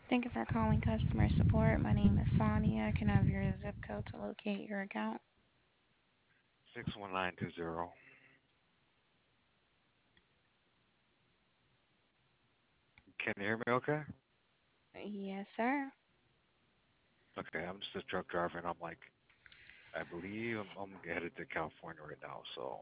Thank you for calling customer support. My name is Sonia. Can I have your zip code to locate your account? 61920. Can you hear me okay? Yes, sir. Okay, I'm just a truck driver, and I believe I'm headed to California right now. So,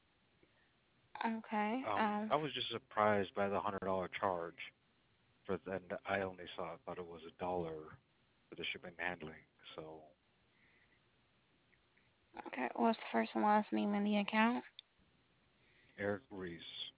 Okay. I was just surprised by the $100 charge for that. I only thought it was $1 for the shipping and handling. So, Okay. What's the first and last name in the account? Eric Reese,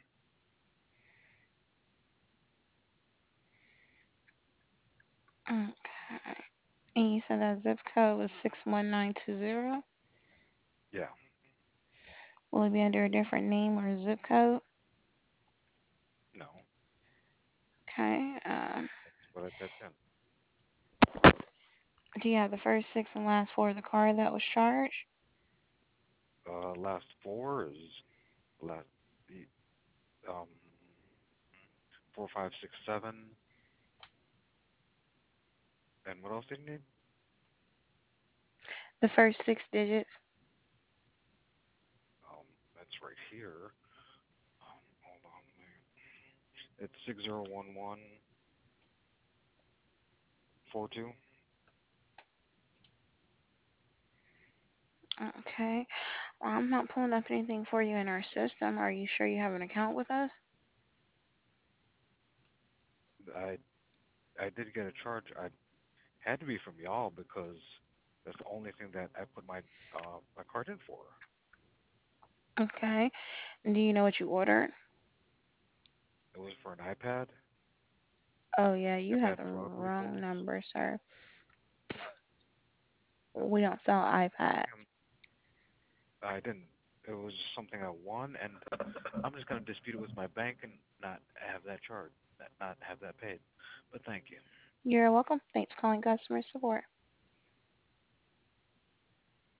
Okay. And you said that zip code was 61920. yeah, Will it be under a different name or zip code? no, Okay. that's what I typed in. Do you have the first six and last four of the card that was charged? Last four is last the um 4567, and what else did you need? The first six digits. That's right here. Hold on. It's 601142. Okay. I'm not pulling up anything for you in our system. Are you sure you have an account with us? I I did get a charge. I had to be from y'all because that's the only thing that I put my card in for. Okay. Do you know what you ordered? It was for an iPad, Oh, yeah, you have iPad the Pro, I believe it wrong was. number, sir. We don't sell iPads. I didn't. It was just something I won, and I'm just gonna dispute it with my bank and not have that charge, not have that paid. But thank you. You're welcome. Thanks for calling customer support.